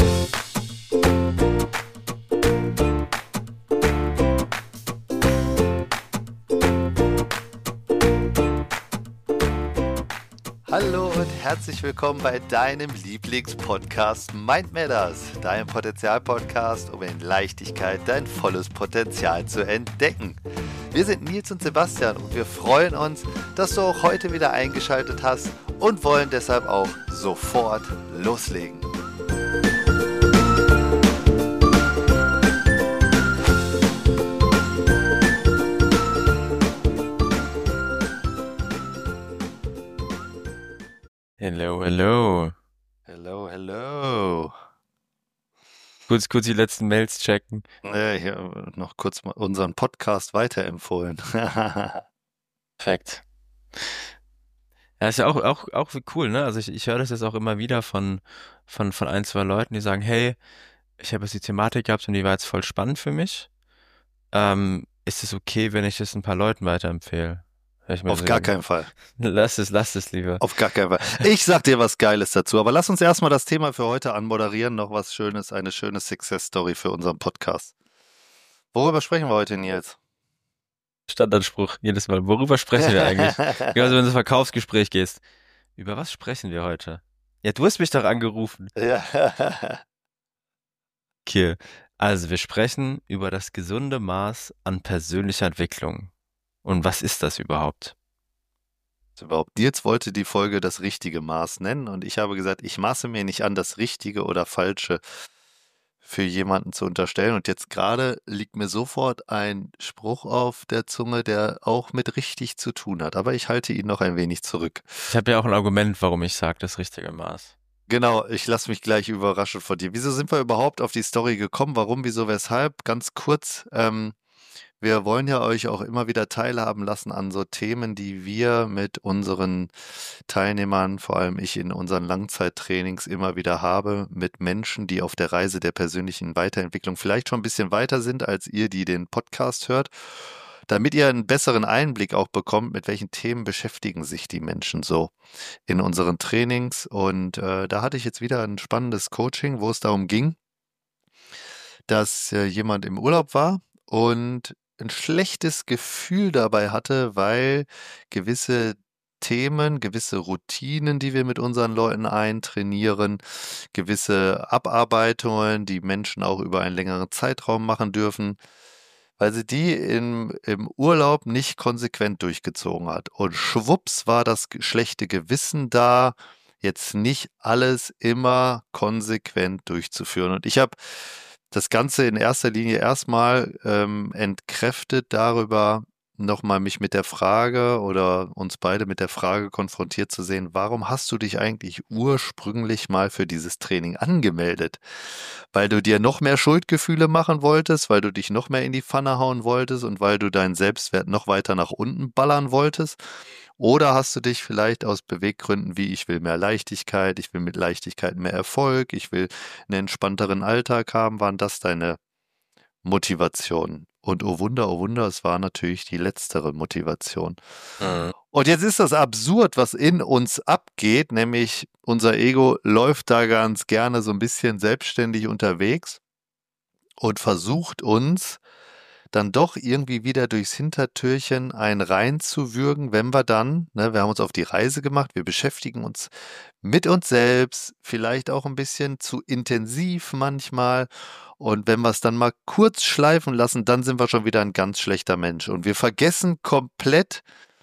Hallo und herzlich willkommen bei deinem Lieblingspodcast Mind Matters, dein Potenzial-Podcast, um in Leichtigkeit dein volles Potenzial zu entdecken. Wir sind Nils und Sebastian und wir freuen uns, dass du auch heute wieder eingeschaltet hast und wollen deshalb auch sofort loslegen. Hello, hello. Hello, hello. Kurz die letzten Mails checken. Hier noch kurz mal unseren Podcast weiterempfohlen. Perfekt. Ja, ist ja auch cool, ne? Also ich höre das jetzt auch immer wieder von ein, zwei Leuten, die sagen, hey, ich habe jetzt die Thematik gehabt und die war jetzt voll spannend für mich. Ist es okay, wenn ich das ein paar Leuten weiterempfehle? Auf gar keinen Fall. Lass es lieber. Auf gar keinen Fall. Ich sag dir was Geiles dazu, aber lass uns erstmal das Thema für heute anmoderieren. Noch was Schönes, eine schöne Success-Story für unseren Podcast. Worüber sprechen wir heute, Nils? Standardspruch, jedes Mal. Worüber sprechen wir eigentlich? Genauso, wenn du ins Verkaufsgespräch gehst. Über was sprechen wir heute? Ja, du hast mich doch angerufen. Ja. Okay, also wir sprechen über das gesunde Maß an persönlicher Entwicklung. Und was ist das überhaupt? Nils wollte die Folge das richtige Maß nennen und ich habe gesagt, ich maße mir nicht an, das Richtige oder Falsche für jemanden zu unterstellen. Und jetzt gerade liegt mir sofort ein Spruch auf der Zunge, der auch mit richtig zu tun hat. Aber ich halte ihn noch ein wenig zurück. Ich habe ja auch ein Argument, warum ich sage, das richtige Maß. Genau, ich lasse mich gleich überraschen von dir. Wieso sind wir überhaupt auf die Story gekommen? Warum, wieso, weshalb? Ganz kurz, wir wollen ja euch auch immer wieder teilhaben lassen an so Themen, die wir mit unseren Teilnehmern, vor allem ich in unseren Langzeittrainings immer wieder habe, mit Menschen, die auf der Reise der persönlichen Weiterentwicklung vielleicht schon ein bisschen weiter sind, als ihr, die den Podcast hört, damit ihr einen besseren Einblick auch bekommt, mit welchen Themen beschäftigen sich die Menschen so in unseren Trainings. Und da hatte ich jetzt wieder ein spannendes Coaching, wo es darum ging, dass jemand im Urlaub war und ein schlechtes Gefühl dabei hatte, weil gewisse Themen, gewisse Routinen, die wir mit unseren Leuten eintrainieren, gewisse Abarbeitungen, die Menschen auch über einen längeren Zeitraum machen dürfen, weil sie die im Urlaub nicht konsequent durchgezogen hat. Und schwupps war das schlechte Gewissen da, jetzt nicht alles immer konsequent durchzuführen. Und ich habe das Ganze in erster Linie erstmal entkräftet darüber, nochmal mich mit der Frage oder uns beide mit der Frage konfrontiert zu sehen, warum hast du dich eigentlich ursprünglich mal für dieses Training angemeldet? Weil du dir noch mehr Schuldgefühle machen wolltest, weil du dich noch mehr in die Pfanne hauen wolltest und weil du deinen Selbstwert noch weiter nach unten ballern wolltest? Oder hast du dich vielleicht aus Beweggründen wie ich will mehr Leichtigkeit, ich will mit Leichtigkeit mehr Erfolg, ich will einen entspannteren Alltag haben, waren das deine Motivation? Und oh Wunder, es war natürlich die letztere Motivation. Mhm. Und jetzt ist das absurd, was in uns abgeht, nämlich unser Ego läuft da ganz gerne so ein bisschen selbstständig unterwegs und versucht uns dann doch irgendwie wieder durchs Hintertürchen ein reinzuwürgen, wenn wir dann, ne, wir haben uns auf die Reise gemacht, wir beschäftigen uns mit uns selbst, vielleicht auch ein bisschen zu intensiv manchmal. Und wenn wir es dann mal kurz schleifen lassen, dann sind wir schon wieder ein ganz schlechter Mensch. Und wir vergessen komplett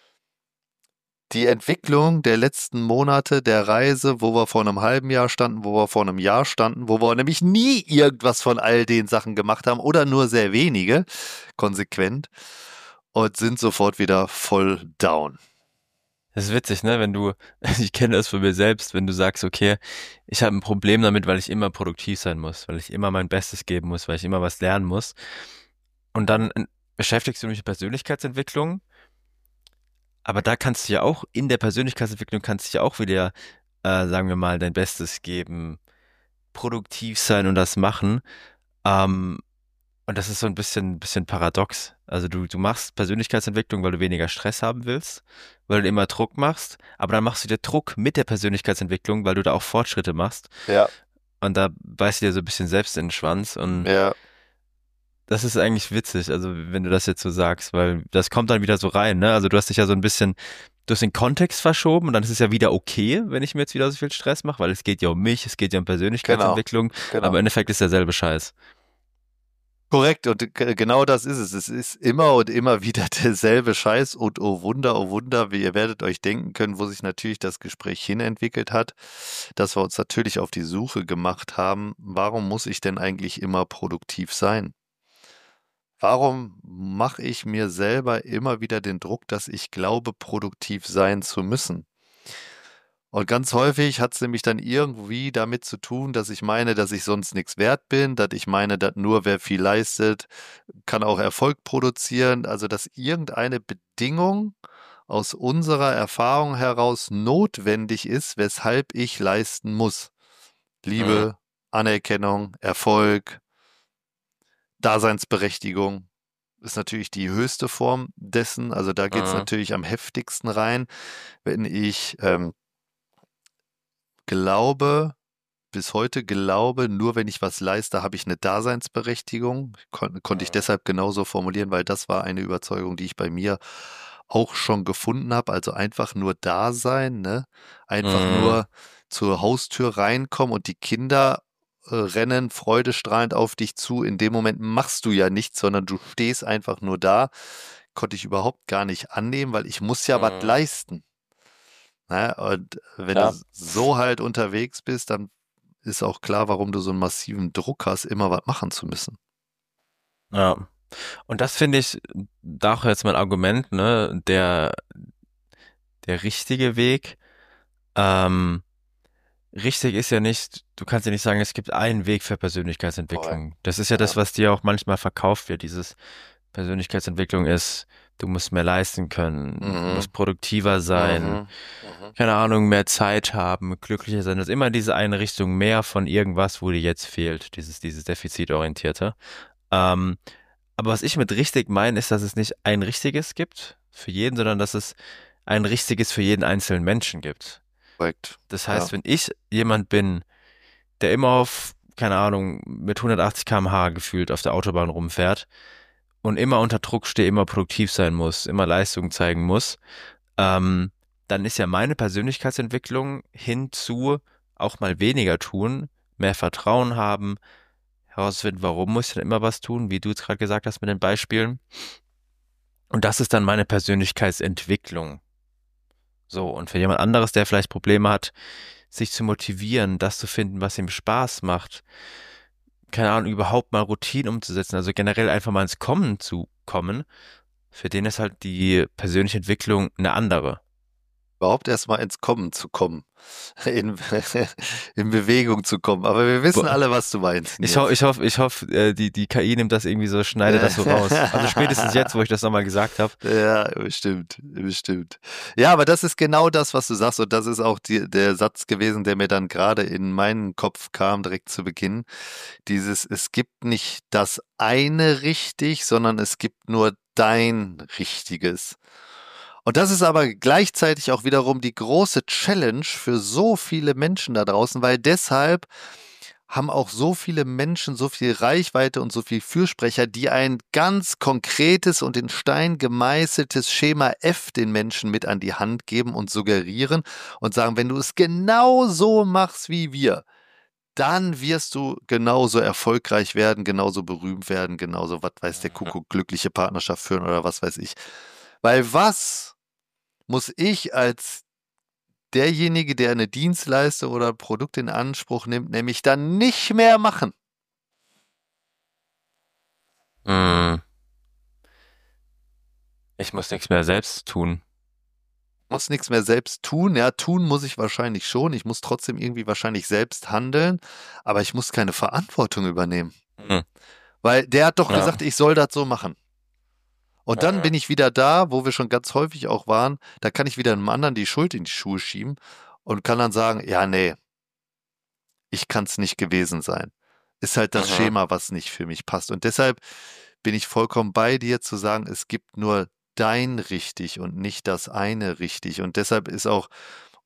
die Entwicklung der letzten Monate der Reise, wo wir vor einem halben Jahr standen, wo wir vor einem Jahr standen, wo wir nämlich nie irgendwas von all den Sachen gemacht haben oder nur sehr wenige, konsequent, und sind sofort wieder voll down. Das ist witzig, ne? Ich kenne das von mir selbst, wenn du sagst, okay, ich habe ein Problem damit, weil ich immer produktiv sein muss, weil ich immer mein Bestes geben muss, weil ich immer was lernen muss. Und dann beschäftigst du dich mit Persönlichkeitsentwicklung, aber da kannst du ja auch, in der Persönlichkeitsentwicklung kannst du ja auch wieder, sagen wir mal, dein Bestes geben, produktiv sein und das machen. Ähm, und das ist so ein bisschen paradox. Also du machst Persönlichkeitsentwicklung, weil du weniger Stress haben willst, weil du immer Druck machst, aber dann machst du dir Druck mit der Persönlichkeitsentwicklung, weil du da auch Fortschritte machst. Ja. und da beißt du dir so ein bisschen selbst in den Schwanz und Ja, das ist eigentlich witzig, also wenn du das jetzt so sagst, weil das kommt dann wieder so rein, ne? Also du hast dich ja so ein bisschen, du hast den Kontext verschoben und dann ist es ja wieder okay, wenn ich mir jetzt wieder so viel Stress mache, weil es geht ja um mich, es geht ja um genau, Persönlichkeitsentwicklung, aber genau. im Endeffekt ist derselbe Scheiß. Korrekt, und genau das ist es. Es ist immer und immer wieder derselbe Scheiß und oh Wunder, wie ihr werdet euch denken können, wo sich natürlich das Gespräch hinentwickelt hat, dass wir uns natürlich auf die Suche gemacht haben, warum muss ich denn eigentlich immer produktiv sein? Warum mache ich mir selber immer wieder den Druck, dass ich glaube, produktiv sein zu müssen? Und ganz häufig hat es nämlich dann irgendwie damit zu tun, dass ich meine, dass ich sonst nichts wert bin, dass ich meine, dass nur wer viel leistet, kann auch Erfolg produzieren. Also, dass irgendeine Bedingung aus unserer Erfahrung heraus notwendig ist, weshalb ich leisten muss. Mhm. Liebe, Anerkennung, Erfolg, Daseinsberechtigung ist natürlich die höchste Form dessen. Also da geht es Mhm. natürlich am heftigsten rein, wenn ich glaube, bis heute glaube, nur wenn ich was leiste, habe ich eine Daseinsberechtigung. Konnte ich Mhm. deshalb genauso formulieren, weil das war eine Überzeugung, die ich bei mir auch schon gefunden habe. Also einfach nur da sein, ne? Einfach Mhm. nur zur Haustür reinkommen und die Kinder rennen freudestrahlend auf dich zu. In dem Moment machst du ja nichts, sondern du stehst einfach nur da. Konnte ich überhaupt gar nicht annehmen, weil ich muss ja was Mhm. leisten. Ne? Und wenn du Ja. so halt unterwegs bist, dann ist auch klar, warum du so einen massiven Druck hast, immer was machen zu müssen. Ja. Und das finde ich, da auch jetzt mein Argument, ne, der richtige Weg. Ähm, Richtig ist ja nicht, du kannst ja nicht sagen, es gibt einen Weg für Korrekt. Persönlichkeitsentwicklung. Das ist ja Ja. das, was dir auch manchmal verkauft wird. Dieses Persönlichkeitsentwicklung ist, du musst mehr leisten können, du Mhm. musst produktiver sein, Mhm. Mhm. keine Ahnung, mehr Zeit haben, glücklicher sein. Das ist immer diese eine Richtung, mehr von irgendwas, wo dir jetzt fehlt, dieses Defizitorientierte. Ähm, aber was ich mit richtig meine, ist, dass es nicht ein richtiges gibt für jeden, sondern dass es ein richtiges für jeden einzelnen Menschen gibt. Korrekt. Das Ja. heißt, wenn ich jemand bin, der immer auf, keine Ahnung, mit 180 km/h gefühlt auf der Autobahn rumfährt und immer unter Druck steht, immer produktiv sein muss, immer Leistung zeigen muss, ähm, dann ist ja meine Persönlichkeitsentwicklung hin zu auch mal weniger tun, mehr Vertrauen haben, herausfinden, warum muss ich denn immer was tun, wie du es gerade gesagt hast mit den Beispielen. Und das ist dann meine Persönlichkeitsentwicklung. So, und für jemand anderes, der vielleicht Probleme hat, sich zu motivieren, das zu finden, was ihm Spaß macht, keine Ahnung, überhaupt mal Routinen umzusetzen, also generell einfach mal ins Kommen zu kommen, für den ist halt die persönliche Entwicklung eine andere. Überhaupt erst mal ins Kommen zu kommen, in, in Bewegung zu kommen. Aber wir wissen Bo- alle, was du meinst, Nils. Ich hoffe, die KI nimmt das irgendwie so, schneidet das so raus. Also spätestens jetzt, wo ich das nochmal gesagt habe. Ja, bestimmt, bestimmt. Ja, aber das ist genau das, was du sagst. Und das ist auch der Satz gewesen, der mir dann gerade in meinen Kopf kam, direkt zu Beginn. Dieses, es gibt nicht das eine richtig, sondern es gibt nur dein Richtiges. Und das ist aber gleichzeitig auch wiederum die große Challenge für so viele Menschen da draußen, weil deshalb haben auch so viele Menschen so viel Reichweite und so viel Fürsprecher, die ein ganz konkretes und in Stein gemeißeltes Schema F den Menschen mit an die Hand geben und suggerieren und sagen, wenn du es genau so machst wie wir, dann wirst du genauso erfolgreich werden, genauso berühmt werden, genauso, was weiß der Kuckuck, glückliche Partnerschaft führen oder was weiß ich. Weil was muss ich als derjenige, der eine Dienstleistung oder ein Produkt in Anspruch nimmt, nämlich dann nicht mehr machen? Mm, ich muss nichts mehr selbst tun. Muss nichts mehr selbst tun. Ja, tun muss ich wahrscheinlich schon. Ich muss trotzdem irgendwie wahrscheinlich selbst handeln, aber ich muss keine Verantwortung übernehmen. Mm, Weil der hat doch ja. gesagt, ich soll das so machen. Und dann bin Mhm. ich wieder da, wo wir schon ganz häufig auch waren. Da kann ich wieder einem anderen die Schuld in die Schuhe schieben und kann dann sagen, ja, nee, ich kann es nicht gewesen sein. Ist halt das Mhm. Schema, was nicht für mich passt. Und deshalb bin ich vollkommen bei dir zu sagen, es gibt nur dein richtig und nicht das eine richtig. Und deshalb ist auch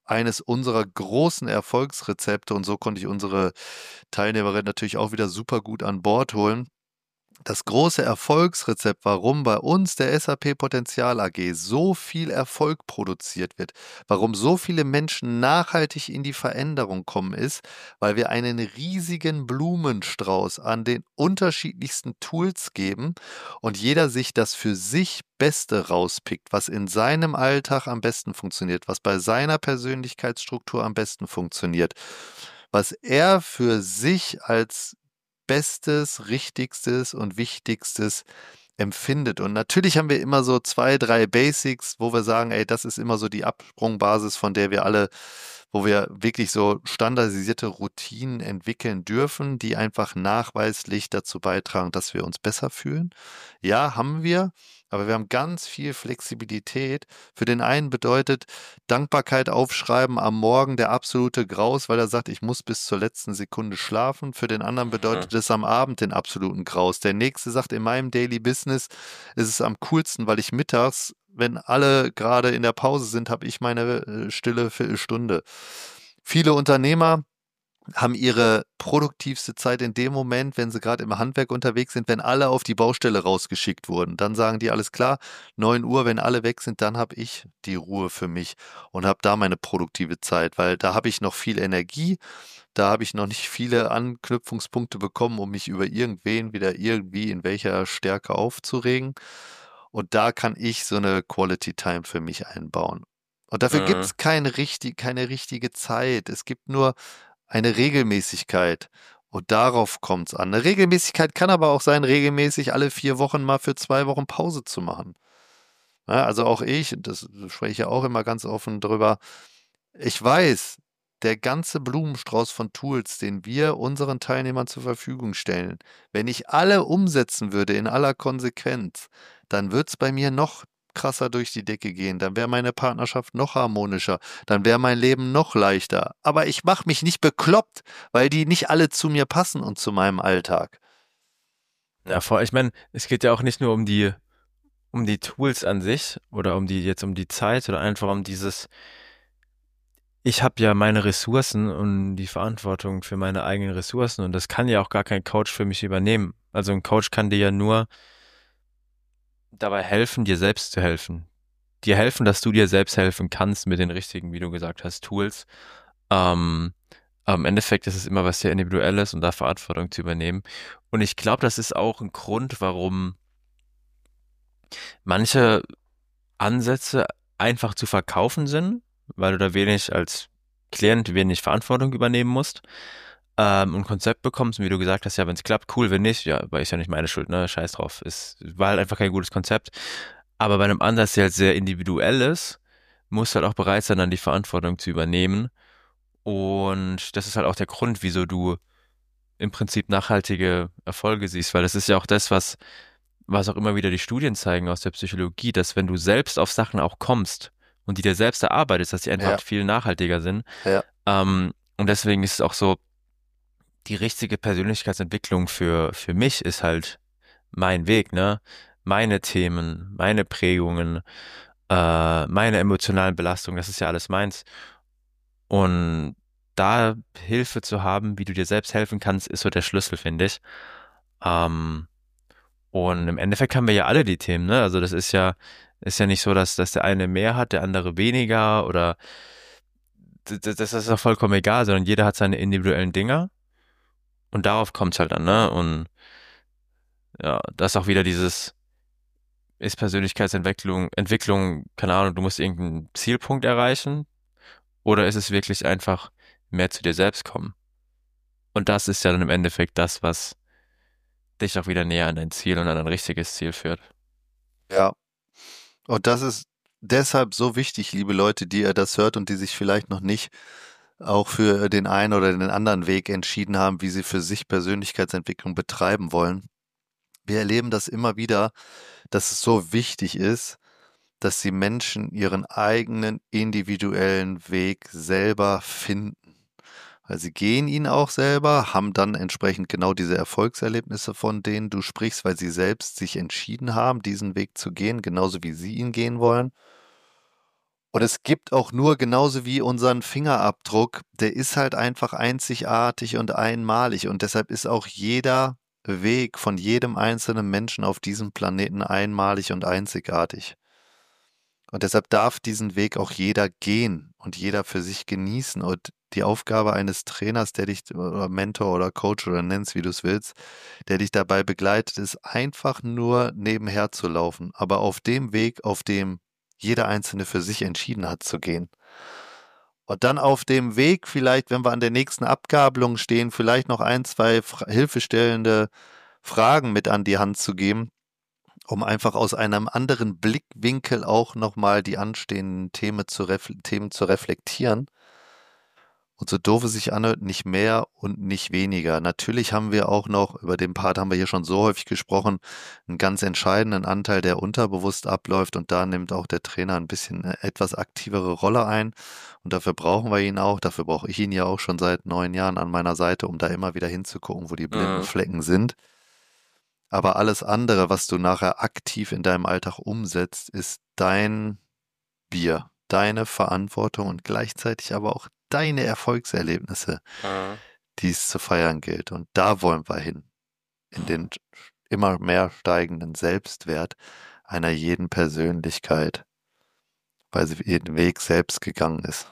eines unserer großen Erfolgsrezepte und so konnte ich unsere Teilnehmerin natürlich auch wieder super gut an Bord holen. Das große Erfolgsrezept, warum bei uns der SAP Potenzial AG so viel Erfolg produziert wird, warum so viele Menschen nachhaltig in die Veränderung kommen, ist, weil wir einen riesigen Blumenstrauß an den unterschiedlichsten Tools geben und jeder sich das für sich Beste rauspickt, was in seinem Alltag am besten funktioniert, was bei seiner Persönlichkeitsstruktur am besten funktioniert, was er für sich als Bestes, Richtigstes und Wichtigstes empfindet. Und natürlich haben wir immer so 2, 3 Basics, wo wir sagen, ey, das ist immer so die Absprungbasis, von der wir alle, wo wir wirklich so standardisierte Routinen entwickeln dürfen, die einfach nachweislich dazu beitragen, dass wir uns besser fühlen. Ja, haben wir, aber wir haben ganz viel Flexibilität. Für den einen bedeutet Dankbarkeit aufschreiben am Morgen der absolute Graus, weil er sagt, ich muss bis zur letzten Sekunde schlafen. Für den anderen Mhm. bedeutet es am Abend den absoluten Graus. Der nächste sagt, in meinem Daily Business ist es am coolsten, weil ich mittags, wenn alle gerade in der Pause sind, habe ich meine stille Viertelstunde. Viele Unternehmer haben ihre produktivste Zeit in dem Moment, wenn sie gerade im Handwerk unterwegs sind, wenn alle auf die Baustelle rausgeschickt wurden. Dann sagen die, alles klar, 9 Uhr, wenn alle weg sind, dann habe ich die Ruhe für mich und habe da meine produktive Zeit, weil da habe ich noch viel Energie, da habe ich noch nicht viele Anknüpfungspunkte bekommen, um mich über irgendwen wieder irgendwie in welcher Stärke aufzuregen. Und da kann ich so eine Quality Time für mich einbauen. Und dafür gibt Mhm. es keine richtige Zeit. Es gibt nur eine Regelmäßigkeit. Und darauf kommt es an. Eine Regelmäßigkeit kann aber auch sein, regelmäßig alle 4 Wochen mal für 2 Wochen Pause zu machen. Ja, also auch ich, und das spreche ich ja auch immer ganz offen drüber, ich weiß, der ganze Blumenstrauß von Tools, den wir unseren Teilnehmern zur Verfügung stellen, wenn ich alle umsetzen würde in aller Konsequenz, dann wird es bei mir noch krasser durch die Decke gehen, dann wäre meine Partnerschaft noch harmonischer, dann wäre mein Leben noch leichter. Aber ich mache mich nicht bekloppt, weil die nicht alle zu mir passen und zu meinem Alltag. Ja, ich meine, es geht ja auch nicht nur um die Tools an sich oder um die Zeit oder einfach um dieses, ich habe ja meine Ressourcen und die Verantwortung für meine eigenen Ressourcen und das kann ja auch gar kein Coach für mich übernehmen. Also ein Coach kann dir ja nur dabei helfen, dir selbst zu helfen. Dir helfen, dass du dir selbst helfen kannst mit den richtigen, wie du gesagt hast, Tools. Ähm, aber im Endeffekt ist es immer was sehr Individuelles und da Verantwortung zu übernehmen. Und ich glaube, das ist auch ein Grund, warum manche Ansätze einfach zu verkaufen sind, weil du da wenig als Klient wenig Verantwortung übernehmen musst und ein Konzept bekommst und wie du gesagt hast, ja, wenn es klappt, cool, wenn nicht, ja, aber ist ja nicht meine Schuld, ne, scheiß drauf. Es war halt einfach kein gutes Konzept. Aber bei einem Ansatz, der halt sehr individuell ist, musst du halt auch bereit sein, dann die Verantwortung zu übernehmen. Und das ist halt auch der Grund, wieso du im Prinzip nachhaltige Erfolge siehst, weil das ist ja auch das, was auch immer wieder die Studien zeigen aus der Psychologie, dass wenn du selbst auf Sachen auch kommst und die dir selbst erarbeitest, dass die einfach Ja, viel nachhaltiger sind. ja, Und deswegen ist es auch so, die richtige Persönlichkeitsentwicklung für mich ist halt mein Weg, ne? Meine Themen, meine Prägungen, meine emotionalen Belastungen, das ist ja alles meins. Und da Hilfe zu haben, wie du dir selbst helfen kannst, ist so der Schlüssel, finde ich. Ähm, und im Endeffekt haben wir ja alle die Themen, ne? Also das ist ja nicht so, dass der eine mehr hat, der andere weniger oder das ist auch vollkommen egal, sondern jeder hat seine individuellen Dinger und darauf kommt es halt an, ne? Und ja, das ist auch wieder dieses, ist Entwicklung, keine Ahnung, du musst irgendeinen Zielpunkt erreichen oder ist es wirklich einfach mehr zu dir selbst kommen? Und das ist ja dann im Endeffekt das, was dich auch wieder näher an dein Ziel und an dein richtiges Ziel führt. ja. Und das ist deshalb so wichtig, liebe Leute, die ihr das hört und die sich vielleicht noch nicht auch für den einen oder den anderen Weg entschieden haben, wie sie für sich Persönlichkeitsentwicklung betreiben wollen. Wir erleben das immer wieder, dass es so wichtig ist, dass die Menschen ihren eigenen individuellen Weg selber finden. Weil sie gehen ihn auch selber, haben dann entsprechend genau diese Erfolgserlebnisse, von denen du sprichst, weil sie selbst sich entschieden haben, diesen Weg zu gehen, genauso wie sie ihn gehen wollen. Und es gibt auch nur, genauso wie unseren Fingerabdruck, der ist halt einfach einzigartig und einmalig. Und deshalb ist auch jeder Weg von jedem einzelnen Menschen auf diesem Planeten einmalig und einzigartig. Und deshalb darf diesen Weg auch jeder gehen und jeder für sich genießen. Und die Aufgabe eines Trainers, der dich, oder Mentor oder Coach oder nennst, wie du es willst, der dich dabei begleitet, ist einfach nur nebenher zu laufen, aber auf dem Weg, auf dem jeder Einzelne für sich entschieden hat zu gehen. Und dann auf dem Weg vielleicht, wenn wir an der nächsten Abgabelung stehen, vielleicht noch ein, zwei hilfestellende Fragen mit an die Hand zu geben, um einfach aus einem anderen Blickwinkel auch nochmal die anstehenden Themen zu reflektieren. Und so doof es sich anhört, nicht mehr und nicht weniger. Natürlich haben wir auch noch, über den Part haben wir hier schon so häufig gesprochen, einen ganz entscheidenden Anteil, der unterbewusst abläuft. Und da nimmt auch der Trainer ein bisschen eine etwas aktivere Rolle ein. Und dafür brauchen wir ihn auch. Dafür brauche ich ihn ja auch schon seit 9 Jahren an meiner Seite, um da immer wieder hinzugucken, wo die blinden Flecken sind. Aber alles andere, was du nachher aktiv in deinem Alltag umsetzt, ist dein Bier, deine Verantwortung und gleichzeitig aber auch deine Erfolgserlebnisse, die es zu feiern gilt. Und da wollen wir hin, in den immer mehr steigenden Selbstwert einer jeden Persönlichkeit, weil sie ihren Weg selbst gegangen ist.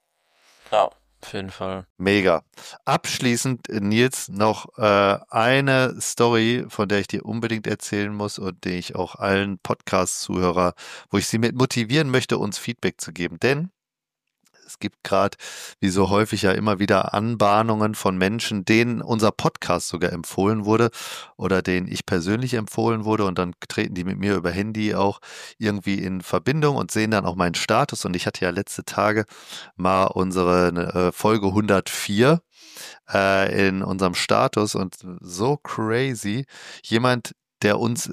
Ja, auf jeden Fall. Mega. Abschließend, Nils, noch eine Story, von der ich dir unbedingt erzählen muss und die ich auch allen Podcast-Zuhörer, wo ich sie mit motivieren möchte, uns Feedback zu geben. Denn es gibt gerade, wie so häufig ja immer wieder Anbahnungen von Menschen, denen unser Podcast sogar empfohlen wurde oder denen ich persönlich empfohlen wurde und dann treten die mit mir über Handy auch irgendwie in Verbindung und sehen dann auch meinen Status. Und ich hatte ja letzte Tage mal unsere Folge 104 in unserem Status und so crazy. Jemand, der uns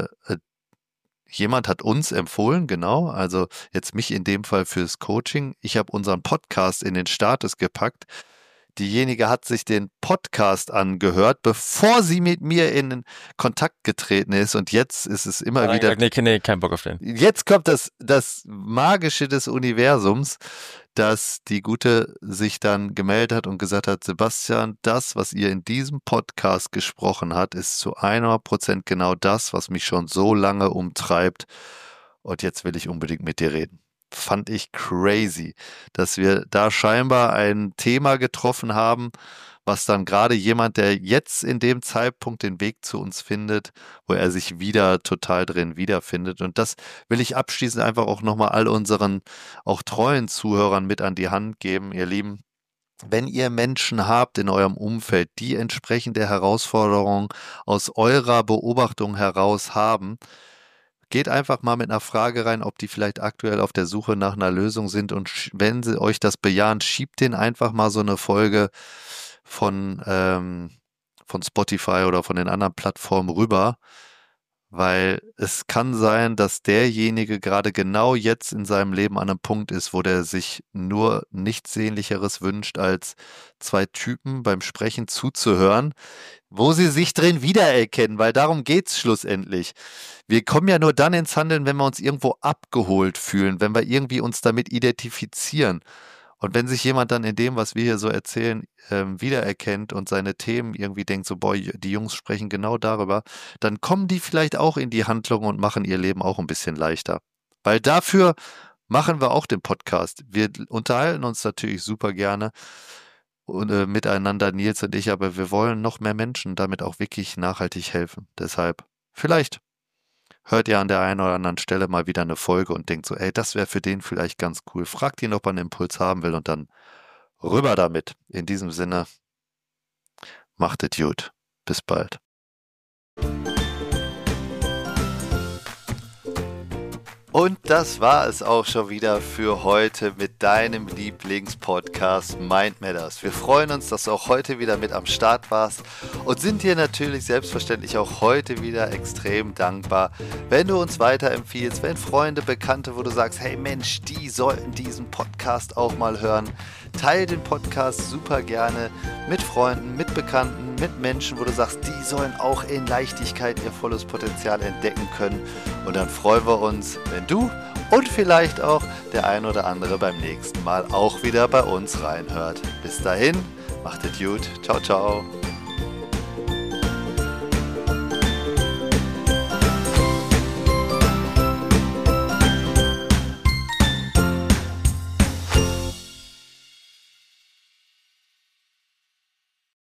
Jemand hat uns empfohlen, genau, also jetzt mich in dem Fall fürs Coaching. Ich habe unseren Podcast in den Status gepackt. Diejenige hat sich den Podcast angehört, bevor sie mit mir in Kontakt getreten ist. Und jetzt ist es immer wieder... Nee, kein Bock auf den. Jetzt kommt das Magische des Universums, dass die Gute sich dann gemeldet hat und gesagt hat, Sebastian, das, was ihr in diesem Podcast gesprochen habt, ist zu 100% genau das, was mich schon so lange umtreibt. Und jetzt will ich unbedingt mit dir reden. Fand ich crazy, dass wir da scheinbar ein Thema getroffen haben, was dann gerade jemand, der jetzt in dem Zeitpunkt den Weg zu uns findet, wo er sich wieder total drin wiederfindet. Und das will ich abschließend einfach auch nochmal all unseren auch treuen Zuhörern mit an die Hand geben, ihr Lieben. Wenn ihr Menschen habt in eurem Umfeld, die entsprechende Herausforderungen aus eurer Beobachtung heraus haben, geht einfach mal mit einer Frage rein, ob die vielleicht aktuell auf der Suche nach einer Lösung sind und wenn sie euch das bejahen, schiebt denen einfach mal so eine Folge von Spotify oder von den anderen Plattformen rüber, weil es kann sein, dass derjenige gerade genau jetzt in seinem Leben an einem Punkt ist, wo der sich nur nichts Sehnlicheres wünscht, als 2 Typen beim Sprechen zuzuhören, wo sie sich drin wiedererkennen, weil darum geht's schlussendlich. Wir kommen ja nur dann ins Handeln, wenn wir uns irgendwo abgeholt fühlen, wenn wir irgendwie uns damit identifizieren. Und wenn sich jemand dann in dem, was wir hier so erzählen, wiedererkennt und seine Themen irgendwie denkt, so, boah, die Jungs sprechen genau darüber, dann kommen die vielleicht auch in die Handlung und machen ihr Leben auch ein bisschen leichter. Weil dafür machen wir auch den Podcast. Wir unterhalten uns natürlich super gerne und, miteinander, Nils und ich, aber wir wollen noch mehr Menschen damit auch wirklich nachhaltig helfen. Deshalb, vielleicht hört ihr an der einen oder anderen Stelle mal wieder eine Folge und denkt so, ey, das wäre für den vielleicht ganz cool. Fragt ihn, ob er einen Impuls haben will und dann rüber damit. In diesem Sinne, macht es gut. Bis bald. Und das war es auch schon wieder für heute mit deinem Lieblingspodcast Mind Matters. Wir freuen uns, dass du auch heute wieder mit am Start warst und sind dir natürlich selbstverständlich auch heute wieder extrem dankbar, wenn du uns weiterempfiehlst, wenn Freunde, Bekannte, wo du sagst, hey Mensch, die sollten diesen Podcast auch mal hören. Teil den Podcast super gerne mit Freunden, mit Bekannten, mit Menschen, wo du sagst, die sollen auch in Leichtigkeit ihr volles Potenzial entdecken können. Und dann freuen wir uns, wenn du und vielleicht auch der ein oder andere beim nächsten Mal auch wieder bei uns reinhört. Bis dahin, macht es gut. Ciao, ciao.